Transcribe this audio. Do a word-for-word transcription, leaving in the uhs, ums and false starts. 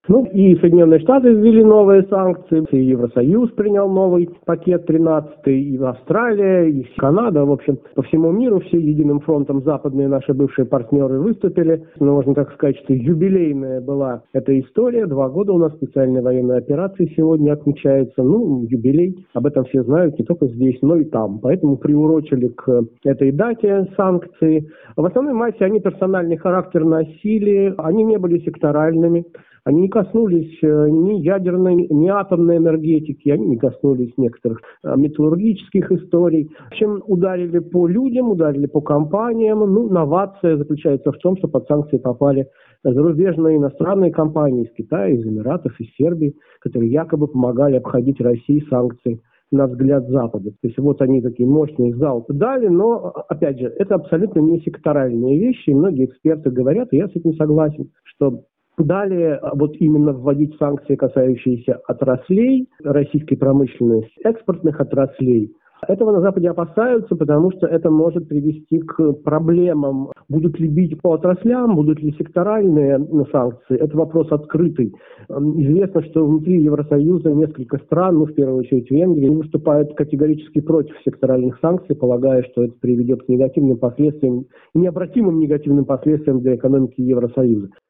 Ну и Соединенные Штаты ввели новые санкции, и Евросоюз принял новый пакет тринадцатый, и Австралия, и Канада, в общем, по всему миру все единым фронтом западные наши бывшие партнеры выступили. Ну, можно так сказать, что юбилейная была эта история. Два года у нас специальной военной операции сегодня отмечается. Ну, юбилей, об этом все знают не только здесь, но и там. Поэтому приурочили к этой дате санкции. В основной массе они персональный характер носили, они не были секторальными. Они не коснулись ни ядерной, ни атомной энергетики, они не коснулись некоторых металлургических историй. В общем, ударили по людям, ударили по компаниям. Ну, новация заключается в том, что под санкции попали зарубежные иностранные компании из Китая, из Эмиратов, из Сербии, которые якобы помогали обходить России санкции на взгляд Запада. То есть вот они такие мощные залпы дали, но, опять же, это абсолютно не секторальные вещи, и многие эксперты говорят, и я с этим согласен, что далее вот именно вводить санкции, касающиеся отраслей российской промышленности, экспортных отраслей. Этого на Западе опасаются, потому что это может привести к проблемам. Будут ли бить по отраслям, будут ли секторальные санкции? Это вопрос открытый. Известно, что внутри Евросоюза несколько стран, ну, в первую очередь Венгрия, выступают категорически против секторальных санкций, полагая, что это приведет к негативным последствиям, необратимым негативным последствиям для экономики Евросоюза.